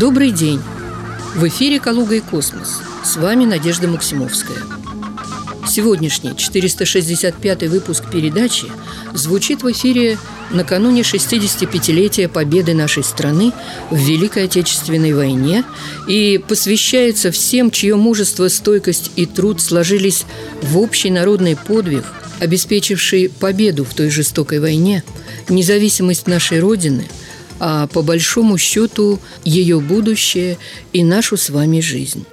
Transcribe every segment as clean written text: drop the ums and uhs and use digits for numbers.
Добрый день! В эфире «Калуга и космос». С вами Надежда Максимовская. Сегодняшний 465-й выпуск передачи звучит в эфире накануне 65-летия победы нашей страны в Великой Отечественной войне и посвящается всем, чье мужество, стойкость и труд сложились в общий народный подвиг, обеспечивший победу в той жестокой войне, независимость нашей Родины, а по большому счету ее будущее и нашу с вами жизнь.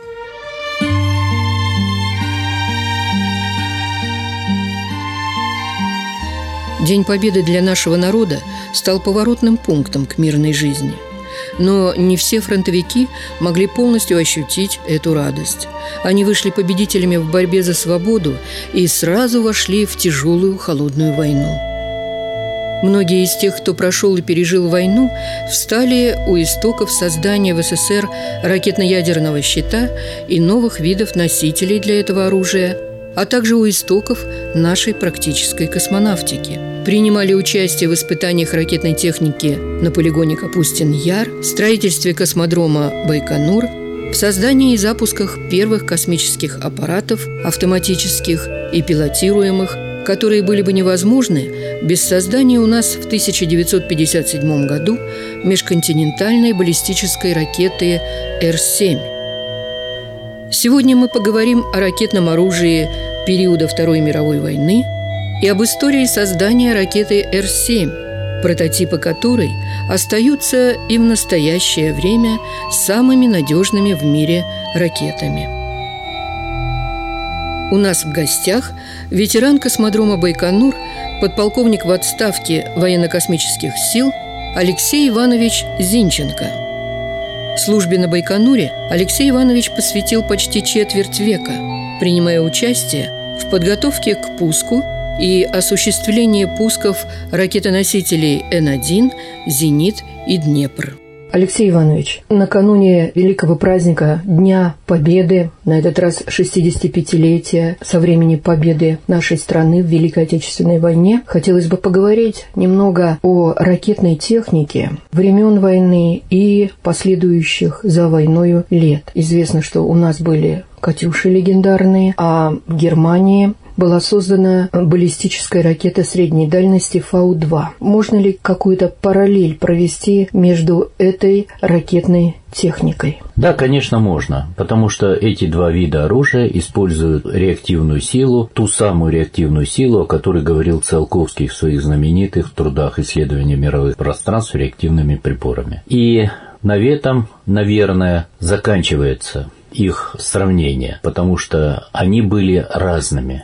День Победы для нашего народа стал поворотным пунктом к мирной жизни. Но не все фронтовики могли полностью ощутить эту радость. Они вышли победителями в борьбе за свободу и сразу вошли в тяжелую холодную войну. Многие из тех, кто прошел и пережил войну, встали у истоков создания в СССР ракетно-ядерного щита и новых видов носителей для этого оружия, а также у истоков нашей практической космонавтики. Принимали участие в испытаниях ракетной техники на полигоне Капустин-Яр, строительстве космодрома Байконур, в создании и запусках первых космических аппаратов, автоматических и пилотируемых, которые были бы невозможны без создания у нас в 1957 году межконтинентальной баллистической ракеты Р-7. Сегодня мы поговорим о ракетном оружии периода Второй мировой войны и об истории создания ракеты Р-7, прототипы которой остаются и в настоящее время самыми надежными в мире ракетами. У нас в гостях ветеран космодрома Байконур, подполковник в отставке военно-космических сил Алексей Иванович Зинченко. Службе на Байконуре Алексей Иванович посвятил почти четверть века, принимая участие в подготовке к пуску и осуществлении пусков ракетоносителей Н-1, «Зенит» и «Днепр». Алексей Иванович, накануне великого праздника Дня Победы, на этот раз 65-летия со времени победы нашей страны в Великой Отечественной войне, хотелось бы поговорить немного о ракетной технике времен войны и последующих за войною лет. Известно, что у нас были «Катюши» легендарные, а в Германии была создана баллистическая ракета средней дальности Фау-2. Можно ли какую-то параллель провести между этой ракетной техникой? Да, конечно, можно, потому что эти два вида оружия используют реактивную силу, ту самую реактивную силу, о которой говорил Циолковский в своих знаменитых трудах исследования мировых пространств реактивными приборами. И на этом, наверное, заканчивается их сравнение, потому что они были разными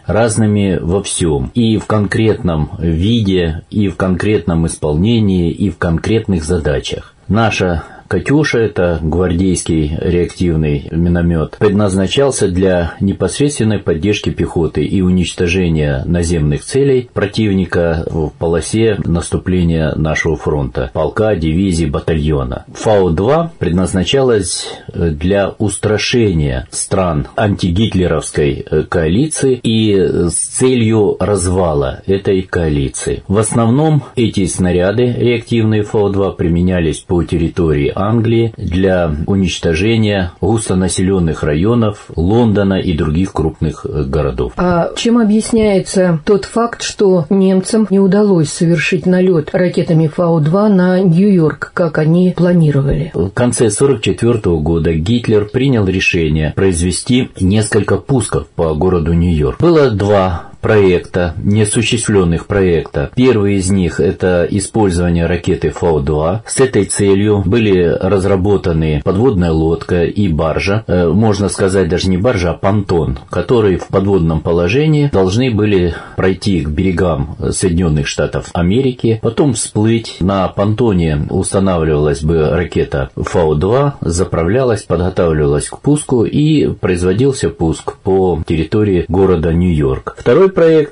во всем, и в конкретном виде, и в конкретном исполнении, и в конкретных задачах. Наша «Катюша» — это гвардейский реактивный миномет, предназначался для непосредственной поддержки пехоты и уничтожения наземных целей противника в полосе наступления нашего фронта, полка, дивизии, батальона. Фау-2 предназначалась для устрашения стран антигитлеровской коалиции и с целью развала этой коалиции. В основном эти снаряды реактивные Фау-2 применялись по территории Англии для уничтожения густонаселенных районов Лондона и других крупных городов. А чем объясняется тот факт, что немцам не удалось совершить налет ракетами Фау-2 на Нью-Йорк, как они планировали? В конце 1944 года Гитлер принял решение произвести несколько пусков по городу Нью-Йорк. Было два проекта, неосуществленных проекта. Первый из них – это использование ракеты Фау-2. С этой целью были разработаны подводная лодка и баржа, можно сказать даже не баржа, а понтон, которые в подводном положении должны были пройти к берегам Соединенных Штатов Америки, потом всплыть. На понтоне устанавливалась бы ракета Фау-2, заправлялась, подготавливалась к пуску и производился пуск по территории города Нью-Йорк. Второй проект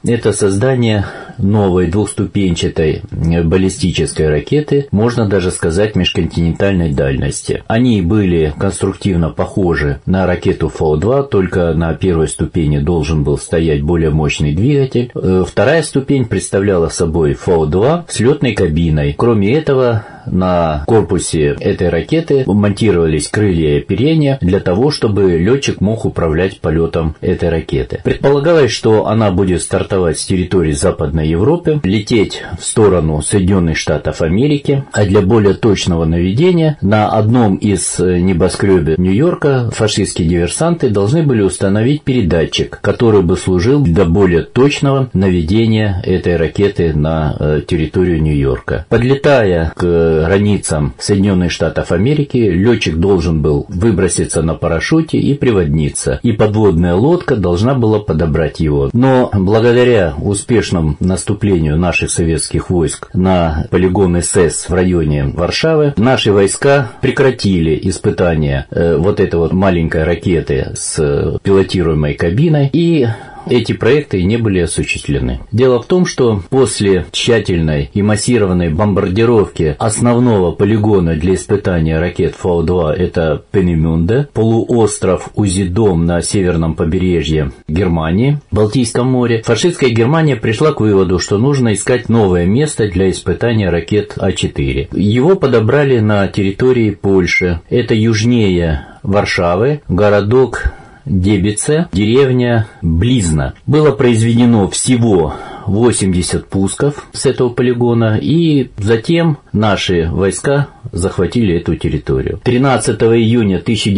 это создание новой двухступенчатой баллистической ракеты, можно даже сказать, межконтинентальной дальности. Они были конструктивно похожи на ракету Фау-2, только на первой ступени должен был стоять более мощный двигатель. Вторая ступень представляла собой Фау-2 с летной кабиной. Кроме этого, на корпусе этой ракеты монтировались крылья и оперения для того, чтобы летчик мог управлять полетом этой ракеты. Предполагалось, что она будет стартовать с территории Западной Европы, лететь в сторону Соединенных Штатов Америки, а для более точного наведения на одном из небоскребов Нью-Йорка фашистские диверсанты должны были установить передатчик, который бы служил для более точного наведения этой ракеты на территорию Нью-Йорка. Подлетая к границам Соединенных Штатов Америки, летчик должен был выброситься на парашюте и приводниться, и подводная лодка должна была подобрать его. Но благодаря успешному наступлению наших советских войск на полигон СС в районе Варшавы, наши войска прекратили испытания вот этой вот маленькой ракеты с пилотируемой кабиной, и эти проекты не были осуществлены. Дело в том, что после тщательной и массированной бомбардировки основного полигона для испытания ракет Фау-2, это Пенемюнде, полуостров Узидом на северном побережье Германии, в Балтийском море, фашистская Германия пришла к выводу, что нужно искать новое место для испытания ракет А-4. Его подобрали на территории Польши. Это южнее Варшавы, городок Дебице, деревня Близна. Было произведено всего 80 пусков с этого полигона, и затем наши войска захватили эту территорию. 13 июня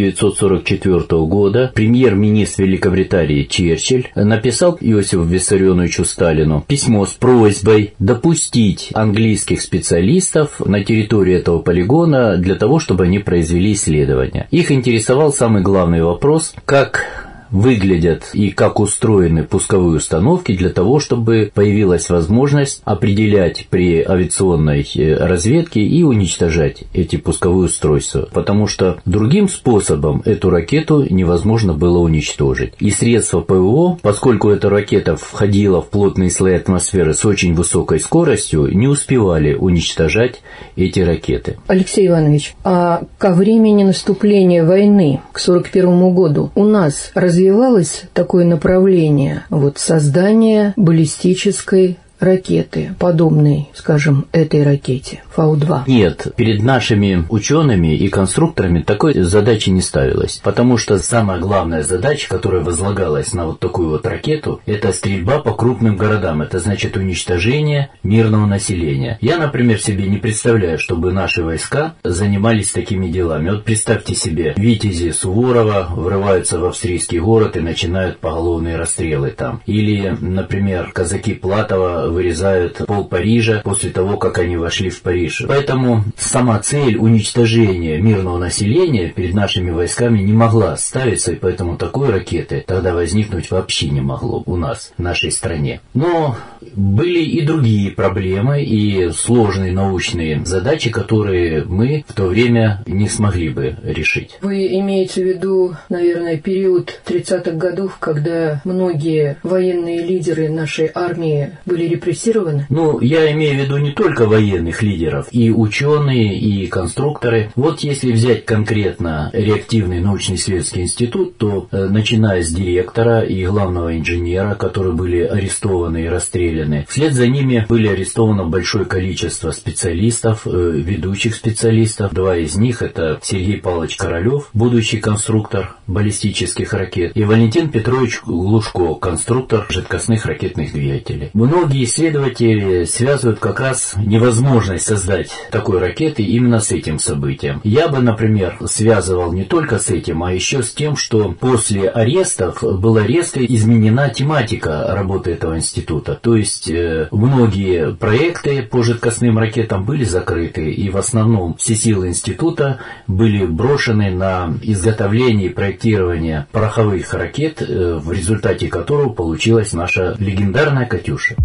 1944 года премьер-министр Великобритании Черчилль написал Иосифу Виссарионовичу Сталину письмо с просьбой допустить английских специалистов на территорию этого полигона для того, чтобы они произвели исследования. Их интересовал самый главный вопрос, как выглядят и как устроены пусковые установки для того, чтобы появилась возможность определять при авиационной разведке и уничтожать эти пусковые устройства, потому что другим способом эту ракету невозможно было уничтожить. И средства ПВО, поскольку эта ракета входила в плотные слои атмосферы с очень высокой скоростью, не успевали уничтожать эти ракеты. Алексей Иванович, а ко времени наступления войны к 1941 году у нас развивалось такое направление создания баллистической ракеты, подобной, скажем, этой ракете Фау-2? Нет, перед нашими учеными и конструкторами такой задачи не ставилось, потому что самая главная задача, которая возлагалась на вот такую вот ракету, это стрельба по крупным городам, это значит уничтожение мирного населения. Я, например, себе не представляю, чтобы наши войска занимались такими делами. Вот представьте себе, витязи Суворова врываются в австрийский город и начинают поголовные расстрелы там. Или, например, казаки Платова вырезают пол Парижа после того, как они вошли в Париж. Поэтому сама цель уничтожения мирного населения перед нашими войсками не могла ставиться, и поэтому такой ракеты тогда возникнуть вообще не могло у нас, в нашей стране. Но были и другие проблемы, и сложные научные задачи, которые мы в то время не смогли бы решить. Вы имеете в виду, наверное, период 30-х годов, когда многие военные лидеры нашей армии были репрессированы? Я имею в виду не только военных лидеров, и ученые, и конструкторы. Вот если взять конкретно реактивный научно-исследовательский институт, то начиная с директора и главного инженера, которые были арестованы и расстреляны, вслед за ними были арестовано большое количество специалистов, ведущих специалистов. Два из них — это Сергей Павлович Королев, будущий конструктор баллистических ракет, и Валентин Петрович Глушко, конструктор жидкостных ракетных двигателей. Многие исследователи связывают как раз невозможность создать такой ракеты именно с этим событием. Я бы, например, связывал не только с этим, а еще с тем, что после арестов была резко изменена тематика работы этого института. То есть многие проекты по жидкостным ракетам были закрыты, и в основном все силы института были брошены на изготовление и проектирование пороховых ракет, в результате которого получилась наша легендарная «Катюша».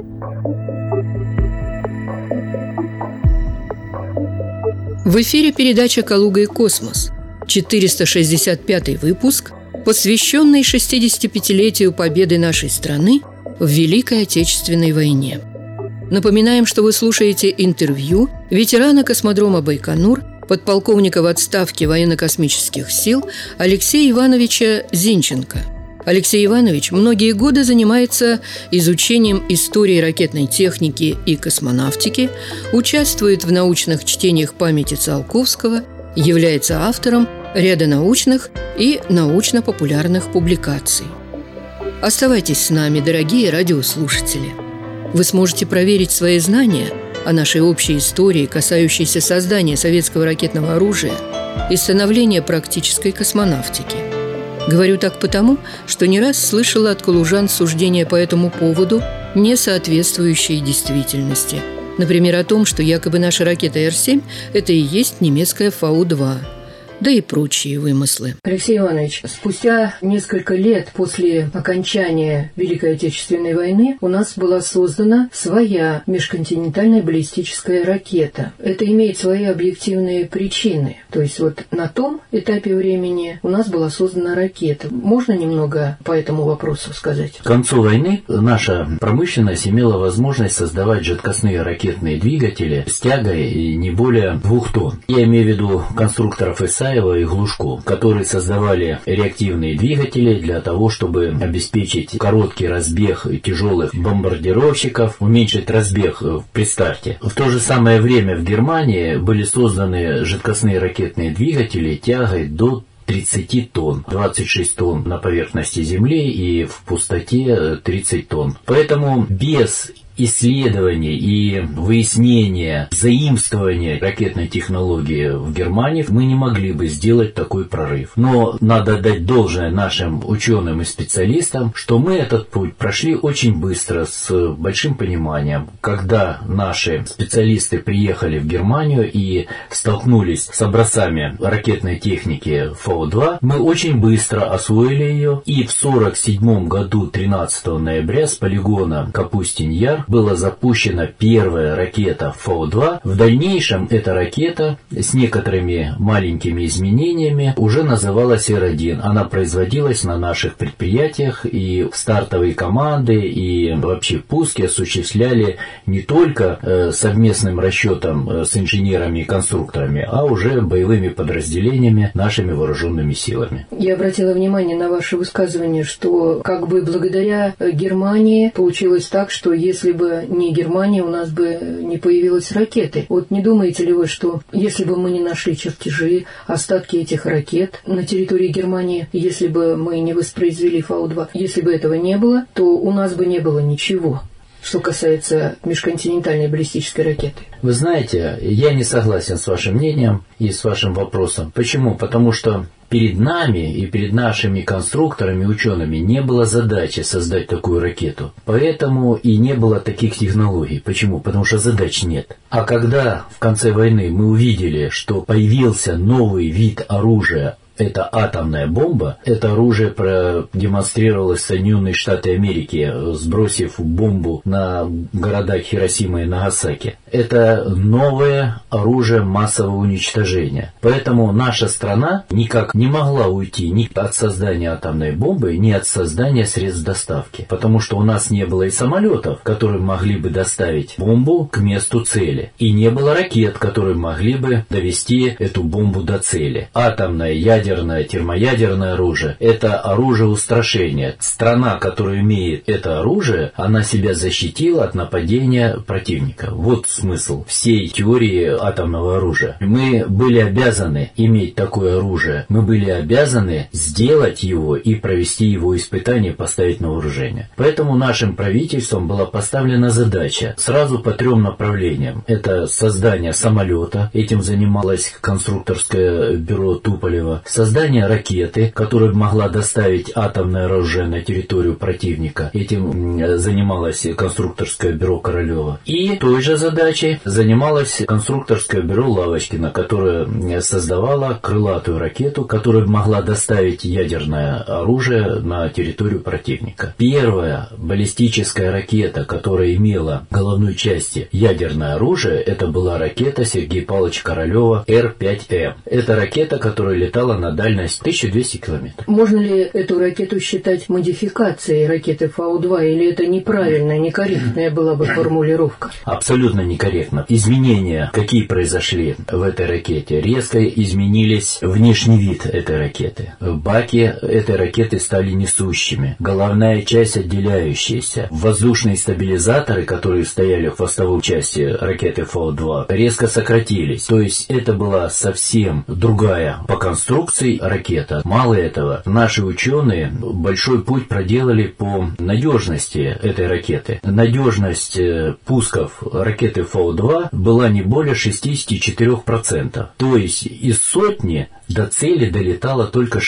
В эфире передача «Калуга и космос», 465-й выпуск, посвященный 65-летию победы нашей страны в Великой Отечественной войне. Напоминаем, что вы слушаете интервью ветерана космодрома Байконур, подполковника в отставке военно-космических сил Алексея Ивановича Зинченко. Алексей Иванович многие годы занимается изучением истории ракетной техники и космонавтики, участвует в научных чтениях памяти Циолковского, является автором ряда научных и научно-популярных публикаций. Оставайтесь с нами, дорогие радиослушатели. Вы сможете проверить свои знания о нашей общей истории, касающейся создания советского ракетного оружия и становления практической космонавтики. Говорю так потому, что не раз слышала от калужан суждения по этому поводу, не соответствующие действительности. Например, о том, что якобы наша ракета Р-7 – это и есть немецкая Фау-2. Да и прочие вымыслы. Алексей Иванович, спустя несколько лет после окончания Великой Отечественной войны у нас была создана своя межконтинентальная баллистическая ракета. Это имеет свои объективные причины. То есть вот на том этапе времени у нас была создана ракета. Можно немного по этому вопросу сказать? К концу войны наша промышленность имела возможность создавать жидкостные ракетные двигатели с тягой не более 2 тонн. Я имею в виду конструкторов ИСА и Глушко, которые создавали реактивные двигатели для того, чтобы обеспечить короткий разбег тяжелых бомбардировщиков, уменьшить разбег при старте. В то же самое время в Германии были созданы жидкостные ракетные двигатели тягой до 30 тонн, 26 тонн на поверхности Земли и в пустоте 30 тонн. Поэтому без исследований и выяснения, заимствования ракетной технологии в Германии мы не могли бы сделать такой прорыв. Но надо дать должное нашим ученым и специалистам, что мы этот путь прошли очень быстро, с большим пониманием. Когда наши специалисты приехали в Германию и столкнулись с образцами ракетной техники Фау-2, мы очень быстро освоили ее, и в 1947 году 13 ноября с полигона Капустин-Яр была запущена первая ракета Фау-2. В дальнейшем эта ракета с некоторыми маленькими изменениями уже называлась Р-1. Она производилась на наших предприятиях, и стартовые команды и вообще пуски осуществляли не только совместным расчетом с инженерами и конструкторами, а уже боевыми подразделениями нашими вооруженными силами. Я обратила внимание на ваше высказывание, что как бы благодаря Германии получилось так, что если бы не Германия, у нас бы не появилась ракеты. Вот не думаете ли вы, что если бы мы не нашли чертежи, остатки этих ракет на территории Германии, если бы мы не воспроизвели Фау-2, если бы этого не было, то у нас бы не было ничего, что касается межконтинентальной баллистической ракеты? Вы знаете, я не согласен с вашим мнением и с вашим вопросом. Почему? Потому что перед нами и перед нашими конструкторами, учеными не было задачи создать такую ракету. Поэтому и не было таких технологий. Почему? Потому что задач нет. А когда в конце войны мы увидели, что появился новый вид оружия, это атомная бомба. Это оружие продемонстрировалось в Соединенные Штаты Америки, сбросив бомбу на города Хиросима и Нагасаки. Это новое оружие массового уничтожения. Поэтому наша страна никак не могла уйти ни от создания атомной бомбы, ни от создания средств доставки. Потому что у нас не было и самолетов, которые могли бы доставить бомбу к месту цели. И не было ракет, которые могли бы довести эту бомбу до цели. Атомное, ядерное, термоядерное оружие – это оружие устрашения. Страна, которая имеет это оружие, она себя защитила от нападения противника. Вот смысл всей теории атомного оружия. Мы были обязаны иметь такое оружие. Мы были обязаны сделать его и провести его испытания, поставить на вооружение. Поэтому нашим правительством была поставлена задача сразу по 3 направлениям. Это создание самолета, этим занималось конструкторское бюро Туполева, создание ракеты, которая могла доставить атомное оружие на территорию противника, этим занималось конструкторское бюро Королева. И той же задачей занималось конструкторское бюро Лавочкина, которое создавало крылатую ракету, которая могла доставить ядерное оружие на территорию противника. Первая баллистическая ракета, которая имела в головной части ядерное оружие, это была ракета Сергея Павловича Королева Р-5М. Это ракета, которая летала на дальность 1200 километров. Можно ли эту ракету считать модификацией ракеты Фау-2, или это неправильная, некорректная была бы формулировка? Абсолютно некорректно. Изменения, какие произошли в этой ракете, резко изменились внешний вид этой ракеты. Баки этой ракеты стали несущими, головная часть отделяющаяся, воздушные стабилизаторы, которые стояли в хвостовой части ракеты Фау-2, резко сократились. То есть это была совсем другая по конструкции ракета. Мало этого, наши ученые большой путь проделали по надежности этой ракеты. Надежность пусков ракеты Фау-2 была не более 64%. То есть из сотни до цели долетало только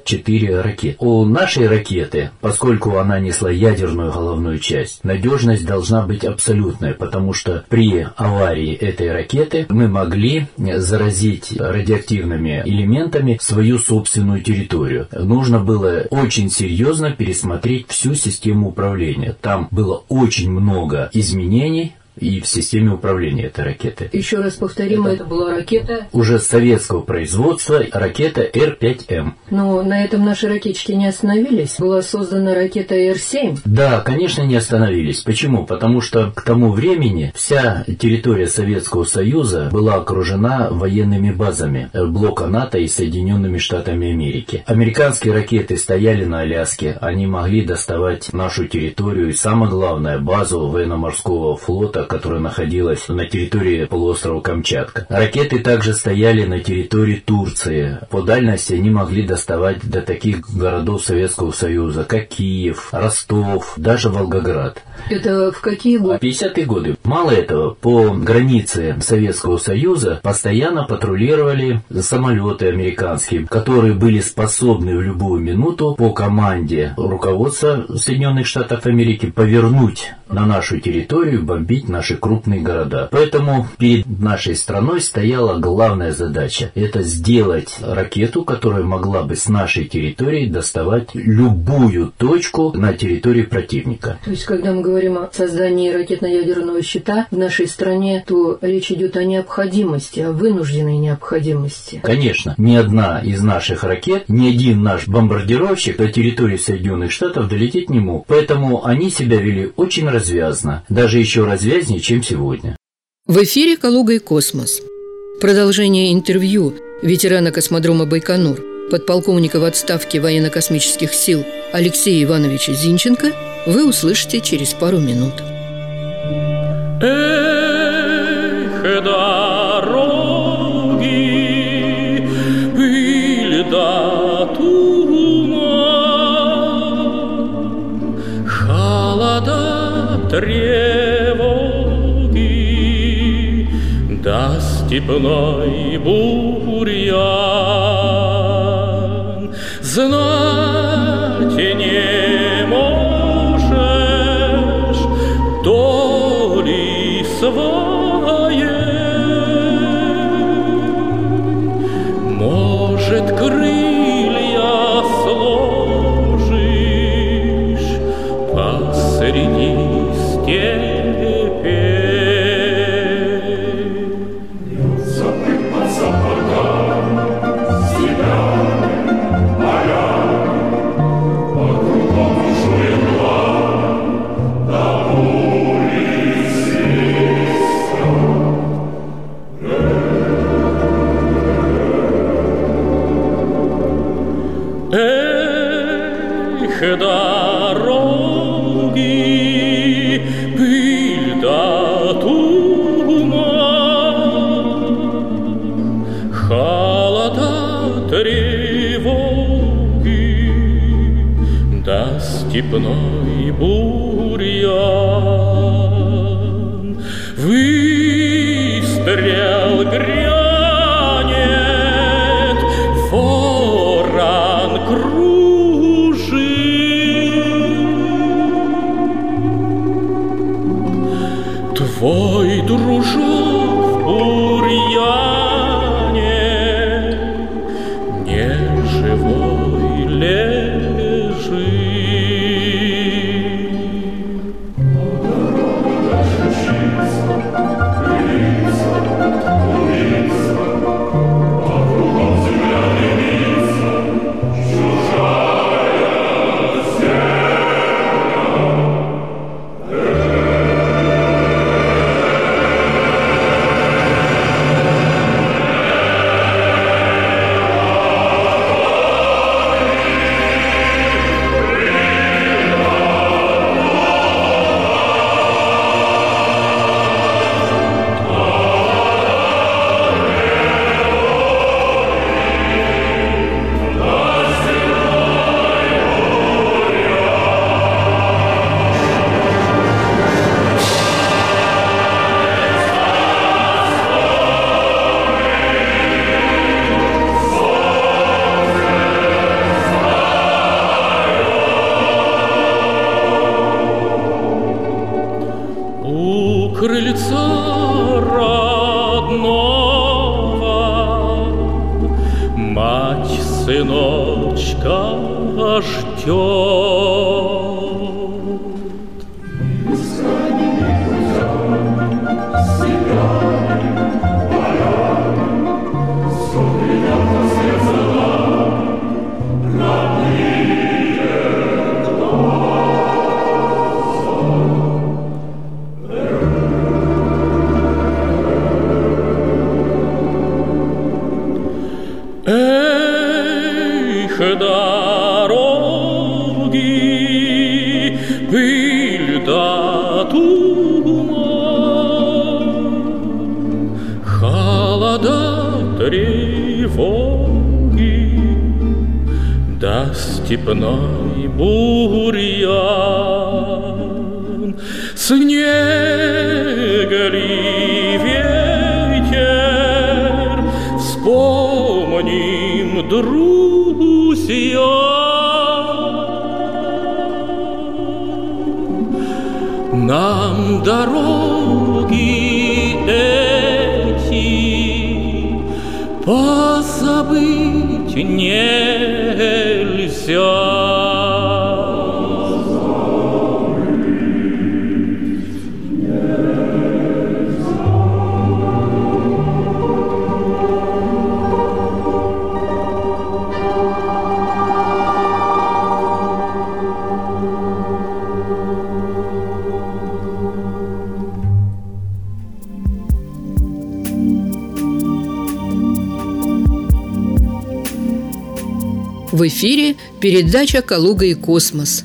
64 ракеты. У нашей ракеты, поскольку она несла ядерную головную часть, надежность должна быть абсолютная, потому что при аварии этой ракеты мы могли заразить радиоактивными элементами свою собственную территорию. Нужно было очень серьезно пересмотреть всю систему управления. Там было очень много изменений и в системе управления этой ракеты. Еще раз повторим, это была ракета уже советского производства, ракета Р-5М. Но на этом наши ракетчики не остановились. Была создана ракета Р-7. Да, конечно, не остановились. Почему? Потому что к тому времени вся территория Советского Союза была окружена военными базами блока НАТО и Соединенными Штатами Америки. Американские ракеты стояли на Аляске, они могли доставать нашу территорию и, самое главное, базу военно-морского флота, которая находилась на территории полуострова Камчатка. Ракеты также стояли на территории Турции. По дальности они могли доставать до таких городов Советского Союза, как Киев, Ростов, даже Волгоград. Это в какие годы? 50-е годы. Мало этого, по границе Советского Союза постоянно патрулировали самолеты американские, которые были способны в любую минуту по команде руководства Соединенных Штатов Америки повернуть на нашу территорию, бомбить наши крупные города. Поэтому перед нашей страной стояла главная задача – это сделать ракету, которая могла бы с нашей территории доставать любую точку на территории противника. То есть, когда мы говорим о создании ракетно-ядерного щита в нашей стране, то речь идет о необходимости, о вынужденной необходимости. Конечно, ни одна из наших ракет, ни один наш бомбардировщик до территории Соединенных Штатов долететь не мог. Поэтому они себя вели очень развязно, даже еще развязнее, чем сегодня. В эфире «Калуга и космос». Продолжение интервью ветерана космодрома Байконур, подполковника в отставке военно-космических сил Алексея Ивановича Зинченко вы услышите через пару минут. Эх, дороги, пыль да туман, холода, тревоги, да степной бурьян. Знать не можешь доли своей, может, крылья сложишь посреди степи. Эх, дороги, пыль да туман, холода, тревоги, да степной бурьян. Выстрел грянет, ворон кружит, твой дружок в бурьяне неживой лежит. Мать сыночка ждет. Эх, дороги, пыль да туман, холода, тревоги, да степной бурьян, снега ли ветер, вспомним, друзья, нам дороги эти позабыть нельзя. В эфире передача «Калуга и космос»,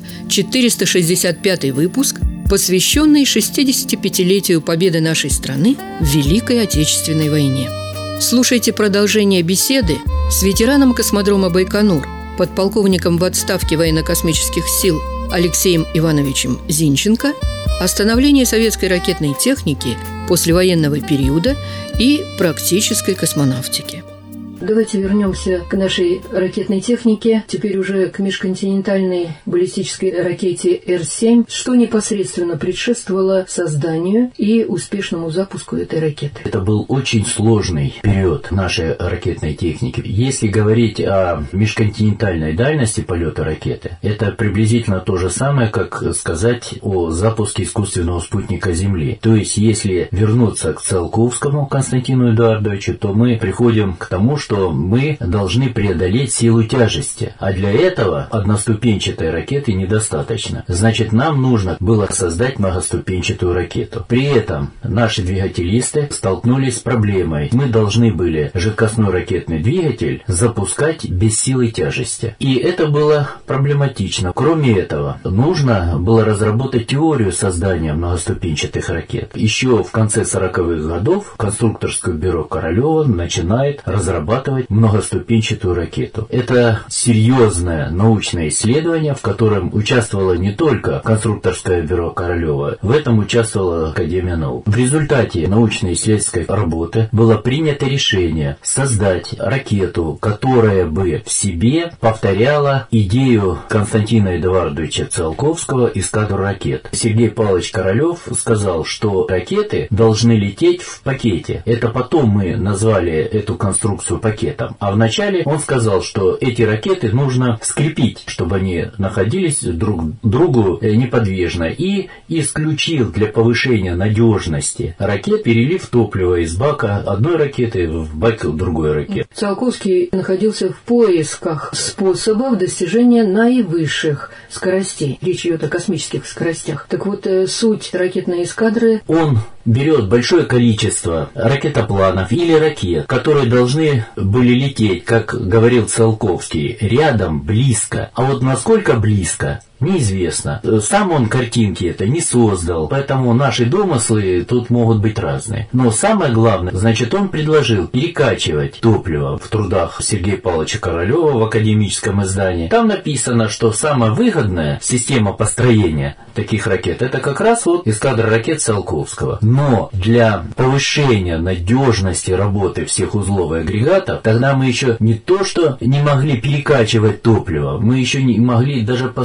465-й выпуск, посвященный 65-летию победы нашей страны в Великой Отечественной войне. Слушайте продолжение беседы с ветераном космодрома Байконур, подполковником в отставке военно-космических сил Алексеем Ивановичем Зинченко о становлении советской ракетной техники послевоенного периода и практической космонавтике. Давайте вернемся к нашей ракетной технике, теперь уже к межконтинентальной баллистической ракете Р-7. Что непосредственно предшествовало созданию и успешному запуску этой ракеты? Это был очень сложный период нашей ракетной техники. Если говорить о межконтинентальной дальности полета ракеты, это приблизительно то же самое, как сказать о запуске искусственного спутника Земли. То есть, если вернуться к Циолковскому Константину Эдуардовичу, то мы приходим к тому, что мы должны преодолеть силу тяжести. А для этого одноступенчатой ракеты недостаточно. Значит, нам нужно было создать многоступенчатую ракету. При этом наши двигателисты столкнулись с проблемой. Мы должны были жидкостной ракетный двигатель запускать без силы тяжести. И это было проблематично. Кроме этого, нужно было разработать теорию создания многоступенчатых ракет. Еще в конце 40-х годов конструкторское бюро Королева начинает разрабатывать многоступенчатую ракету. Это серьезное научное исследование, в котором участвовало не только конструкторское бюро Королева, в этом участвовала Академия наук. В результате научно-исследовательской работы было принято решение создать ракету, которая бы в себе повторяла идею Константина Эдуардовича Циолковского «Эскадру ракет». Сергей Павлович Королев сказал, что ракеты должны лететь в пакете. Это потом мы назвали эту конструкцию пакетом. А вначале он сказал, что эти ракеты нужно скрепить, чтобы они находились друг к другу неподвижно, и исключил для повышения надежности ракет перелив топлива из бака одной ракеты в бак другой ракеты. Циолковский находился в поисках способов достижения наивысших скоростей. Речь идет о космических скоростях. Так вот, суть ракетной эскадры... Он берет большое количество ракетопланов или ракет, которые должны были лететь, как говорил Циолковский, рядом, близко. А вот насколько близко, неизвестно. Сам он картинки это не создал, поэтому наши домыслы тут могут быть разные. Но самое главное, значит, он предложил перекачивать топливо в трудах Сергея Павловича Королева в академическом издании. Там написано, что самая выгодная система построения таких ракет это как раз вот эскадра ракет Циолковского. Но для повышения надежности работы всех узлов и агрегатов, тогда мы еще не то, что не могли перекачивать топливо, мы еще не могли даже построить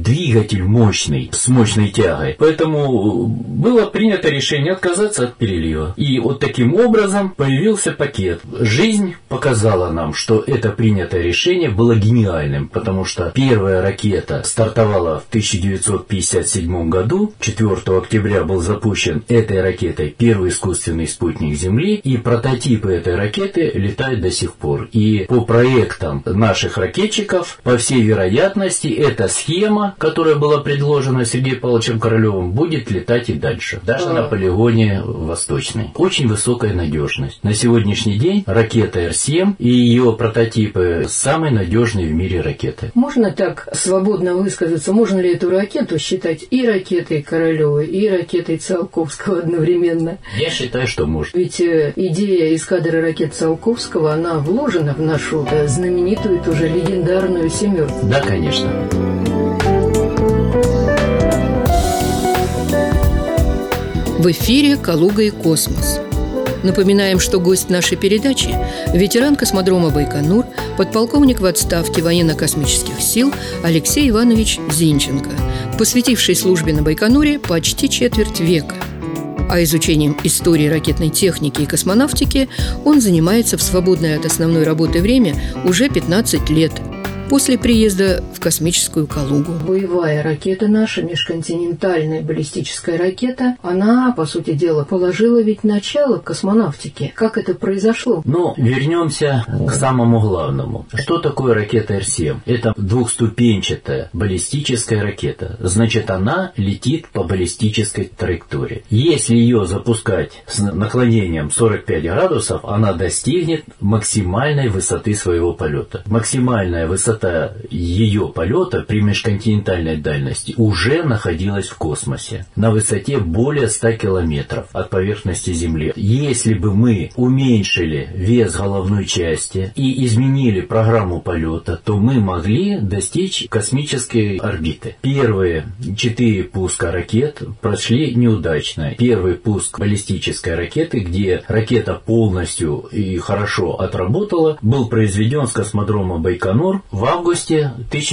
двигатель мощный, с мощной тягой. Поэтому было принято решение отказаться от перелива. И вот таким образом появился пакет. Жизнь показала нам, что это принятое решение было гениальным, потому что первая ракета стартовала в 1957 году. 4 октября был запущен этой ракетой первый искусственный спутник Земли, и прототипы этой ракеты летают до сих пор. И по проектам наших ракетчиков, по всей вероятности, эта схема, которая была предложена Сергеем Павловичем Королевым, будет летать и дальше. Даже на полигоне Восточный. Очень высокая надежность. На сегодняшний день ракета Р-7 и ее прототипы самые надежные в мире ракеты. Можно так свободно высказаться? Можно ли эту ракету считать и ракетой Королева, и ракетой Циолковского одновременно? Я считаю, что можно. Ведь идея эскадры ракет Циолковского, она вложена в нашу знаменитую, тоже легендарную «семерку». Да, конечно. В эфире «Калуга и космос». Напоминаем, что гость нашей передачи – ветеран космодрома Байконур, подполковник в отставке военно-космических сил Алексей Иванович Зинченко, посвятивший службе на Байконуре почти четверть века. А изучением истории ракетной техники и космонавтики он занимается в свободное от основной работы время уже 15 лет, после приезда в космическую Калугу. Боевая ракета наша, межконтинентальная баллистическая ракета, она, по сути дела, положила ведь начало космонавтике. Как это произошло? Но вернемся к самому главному. Что такое ракета Р-7? Это двухступенчатая баллистическая ракета. Значит, она летит по баллистической траектории. Если ее запускать с наклонением 45 градусов, она достигнет максимальной высоты своего полета. Максимальная высота ее полета при межконтинентальной дальности уже находилась в космосе на высоте более 100 километров от поверхности Земли. Если бы мы уменьшили вес головной части и изменили программу полета, то мы могли достичь космической орбиты. Первые 4 пуска ракет прошли неудачно. Первый пуск баллистической ракеты, где ракета полностью и хорошо отработала, был произведен с космодрома Байконур в августе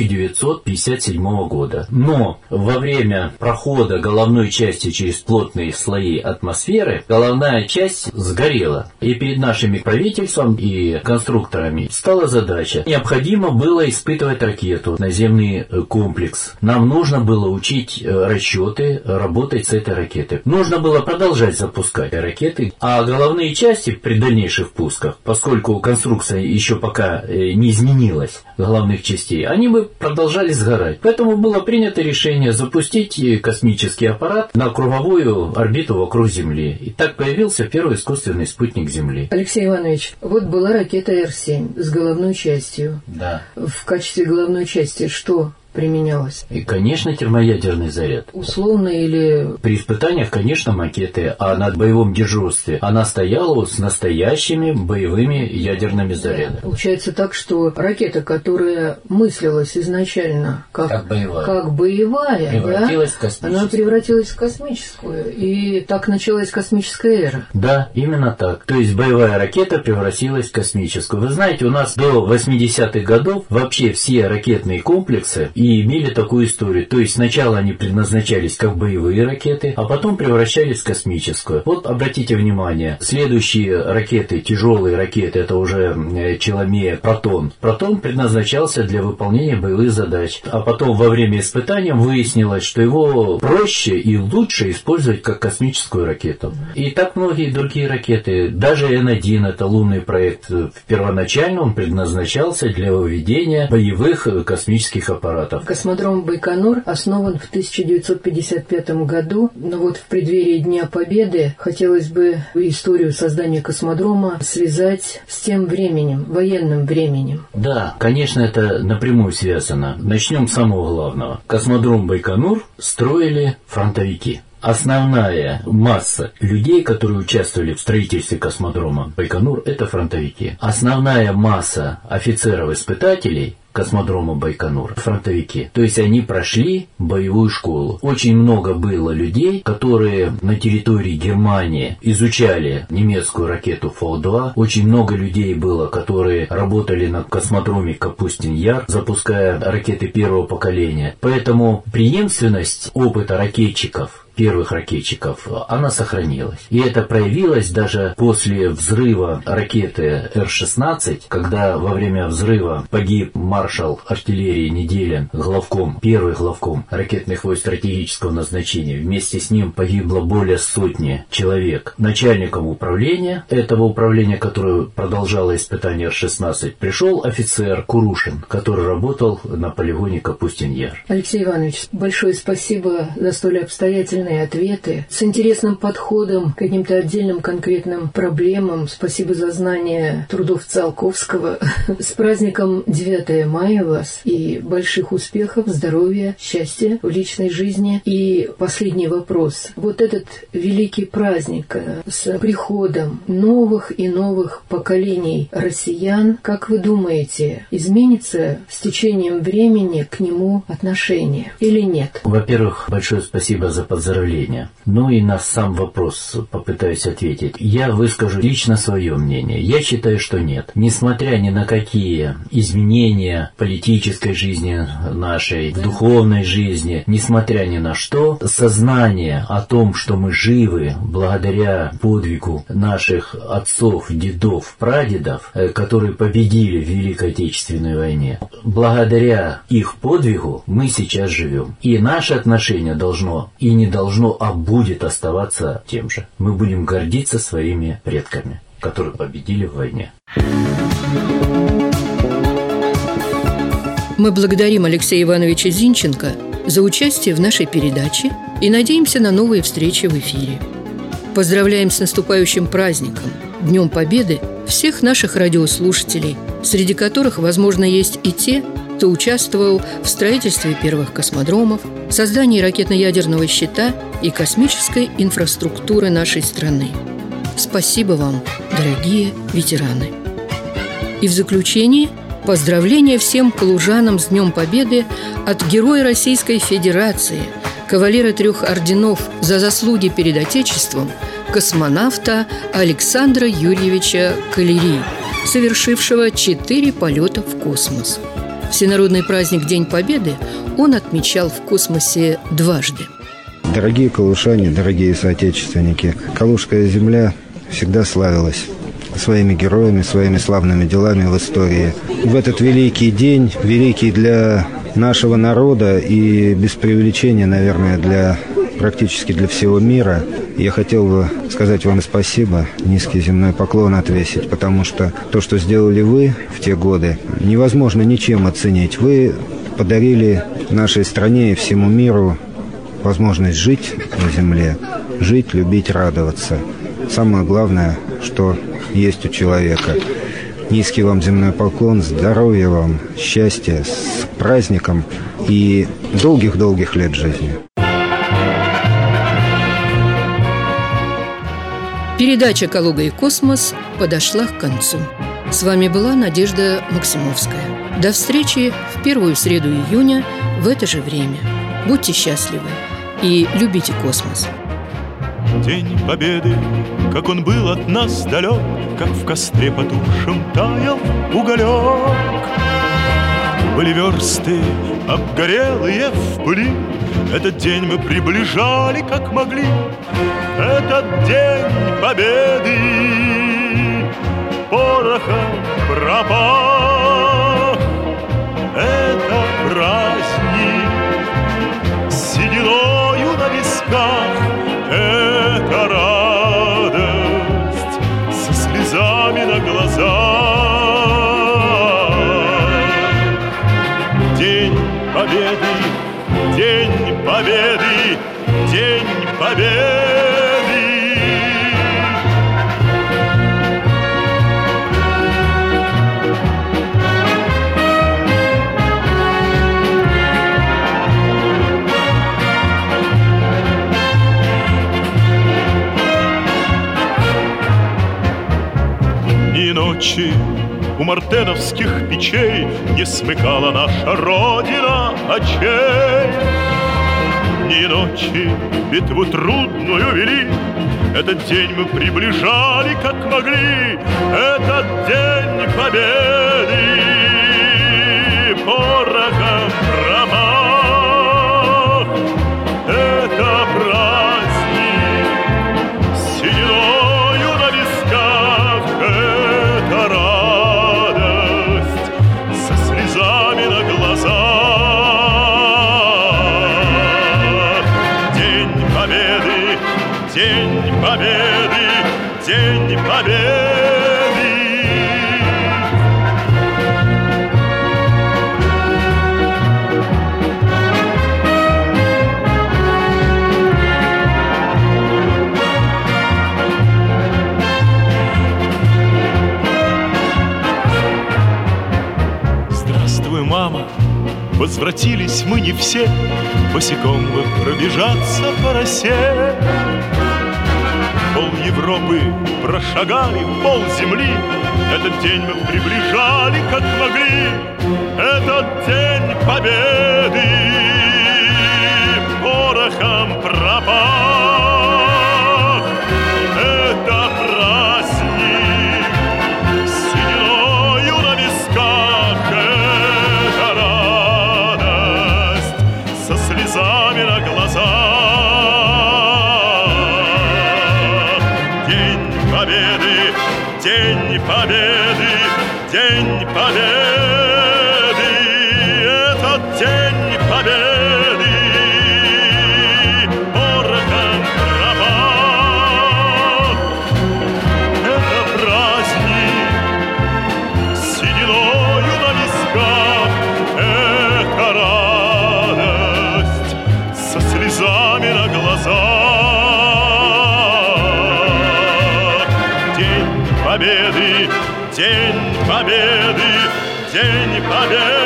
1957 года. Но во время прохода головной части через плотные слои атмосферы головная часть сгорела. И перед нашими правительством и конструкторами стала задача. Необходимо было испытывать ракету, наземный комплекс. Нам нужно было учить расчеты, работать с этой ракетой. Нужно было продолжать запускать ракеты. А головные части при дальнейших пусках, поскольку конструкция еще пока не изменилась, главных частей, они бы продолжали сгорать. Поэтому было принято решение запустить космический аппарат на круговую орбиту вокруг Земли. И так появился первый искусственный спутник Земли. Алексей Иванович, вот была ракета Р-7 с головной частью. Да. В качестве головной части что применялось? И, конечно, термоядерный заряд. Условно или... При испытаниях, конечно, макеты, а на боевом дежурстве она стояла с настоящими боевыми ядерными зарядами. Получается так, что ракета, которая мыслилась изначально как боевая, превратилась в космическую. Она превратилась в космическую. И так началась космическая эра. Да, именно так. То есть боевая ракета превратилась в космическую. Вы знаете, у нас до 80-х годов вообще все ракетные комплексы и имели такую историю. То есть сначала они предназначались как боевые ракеты, а потом превращались в космическую. Вот обратите внимание, следующие ракеты, тяжелые ракеты, это уже Челомея, Протон. Протон предназначался для выполнения боевых задач. А потом во время испытаний выяснилось, что его проще и лучше использовать как космическую ракету. И так многие другие ракеты. Даже Н-1, это лунный проект, первоначально он предназначался для выведения боевых космических аппаратов. Космодром Байконур основан в 1955 году, но вот в преддверии Дня Победы хотелось бы историю создания космодрома связать с тем временем, военным временем. Да, конечно, это напрямую связано. Начнем с самого главного. Космодром Байконур строили фронтовики. основная масса людей, которые участвовали в строительстве космодрома Байконур, это фронтовики. Основная масса офицеров-испытателей космодрома Байконур — фронтовики. То есть они прошли боевую школу. Очень много было людей, которые на территории Германии изучали немецкую ракету Фау-2. Очень много людей было, которые работали на космодроме Капустин-Яр, запуская ракеты первого поколения. Поэтому преемственность опыта ракетчиков, первых ракетчиков, она сохранилась. И это проявилось даже после взрыва ракеты Р-16, когда во время взрыва погиб маршал артиллерии Неделин, первый главком ракетных войск стратегического назначения. Вместе с ним погибло более 100 человек. Начальником управления, этого управления, которое продолжало испытание Р-16, пришел офицер Курушин, который работал на полигоне Капустин-Яр. Алексей Иванович, большое спасибо за столь обстоятельные ответы, с интересным подходом к каким-то отдельным конкретным проблемам. Спасибо за знание трудов Циолковского. С праздником 9 мая вас и больших успехов, здоровья, счастья в личной жизни. И последний вопрос. Вот этот великий праздник с приходом новых и новых поколений россиян, как вы думаете, изменится с течением времени к нему отношение или нет? Во-первых, большое спасибо за поздравления. Ну и на сам вопрос попытаюсь ответить. Я выскажу лично свое мнение. Я считаю, что нет. Несмотря ни на какие изменения в политической жизни нашей, в духовной жизни, несмотря ни на что, сознание о том, что мы живы благодаря подвигу наших отцов, дедов, прадедов, которые победили в Великой Отечественной войне, благодаря их подвигу мы сейчас живем. И наше отношение должно и не должно, а будет оставаться тем же. Мы будем гордиться своими предками, которые победили в войне. Мы благодарим Алексея Ивановича Зинченко за участие в нашей передаче и надеемся на новые встречи в эфире. Поздравляем с наступающим праздником, Днем Победы, всех наших радиослушателей, среди которых, возможно, есть и те, кто участвовал в строительстве первых космодромов, создании ракетно-ядерного щита и космической инфраструктуры нашей страны. Спасибо вам, дорогие ветераны! И в заключение поздравления всем калужанам с Днем Победы от Героя Российской Федерации, кавалера 3 орденов за заслуги перед Отечеством, космонавта Александра Юрьевича Калери, совершившего 4 полета в космос. Всенародный праздник День Победы он отмечал в космосе дважды. Дорогие калушане, дорогие соотечественники, Калужская земля всегда славилась своими героями, своими славными делами в истории. В этот великий день, великий для нашего народа и без преувеличения, наверное, практически для всего мира, я хотел бы сказать вам спасибо, низкий земной поклон отвесить, потому что то, что сделали вы в те годы, невозможно ничем оценить. Вы подарили нашей стране и всему миру возможность жить на земле, жить, любить, радоваться. Самое главное, что есть у человека. Низкий вам земной поклон, здоровья вам, счастья, с праздником и долгих-долгих лет жизни. Передача «Калуга и космос» подошла к концу. С вами была Надежда Максимовская. До встречи в первую среду июня в это же время. Будьте счастливы и любите космос. День Победы, как он был от нас далек, как в костре потухшем таял уголек. Были версты, обгорелые в пыли, этот день мы приближали, как могли. Этот день Победы порохом пропах. Это праздник с сединою на висках. Это радость со слезами на глазах. День Победы, День Победы, День Победы. ночи у мартеновских печей не смыкала наша Родина очей. Дни и ночи битву трудную вели, этот день мы приближали, как могли, этот день победы. Порохом промах, это праздник, сединою на висках, это радость, со слезами на глазах. День победы, день победы, день победы. Здравствуй, мама, возвратились мы не все, босиком бы пробежаться по росе. Пол Европы прошагали, пол земли, этот день мы приближали, как могли, этот день победы. Порохом пропах, это праздник, сединою на висках, это радость, со слезами на глазах. День победы, день победы, день победы, этот день победы. Порохом пропах, это праздник, сединою на висках, это радость, со слезами на глазах. День победы, день победы, день победы.